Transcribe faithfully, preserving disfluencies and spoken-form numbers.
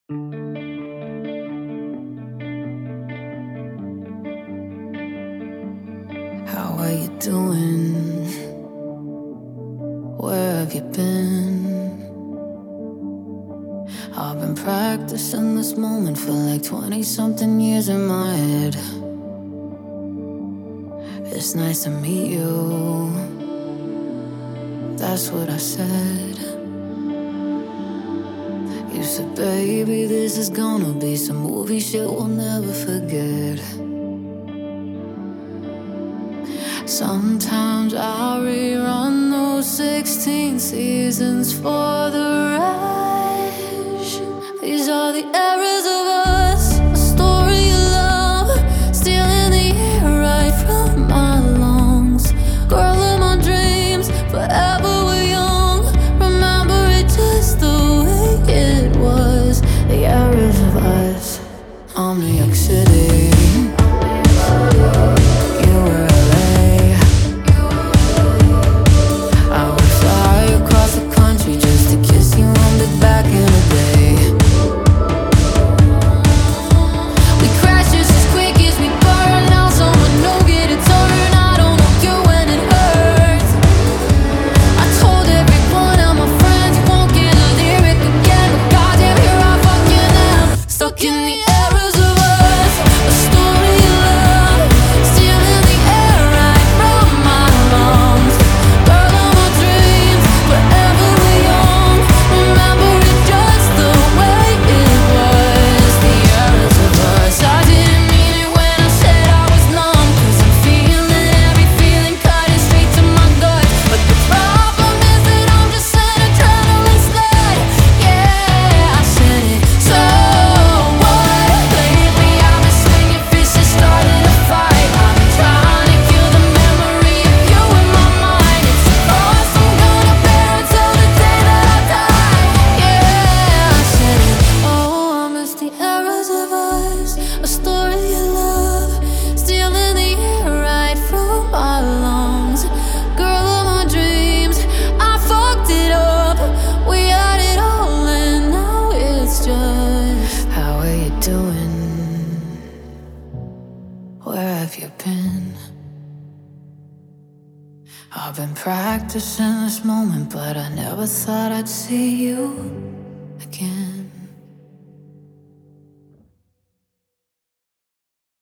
How are you doing? Where have you been? I've been practicing this moment for like twenty-something years in my head. It's nice to meet you, that's what I said. You said, baby, this is gonna be some movie shit we'll never forget. Sometimes I rerun those sixteen seasons for the rush. These are the eras of us, a story of love, stealing the air right from my lungs. Girl of my dreams, forever we're young. Remember it just the way it was. The eras of us, I'm New York City. A story of love, stealing the air right from my lungs. Girl of my dreams, I fucked it up. We had it all and now it's just. How are you doing? Where have you been? I've been practicing this moment, but I never thought I'd see you.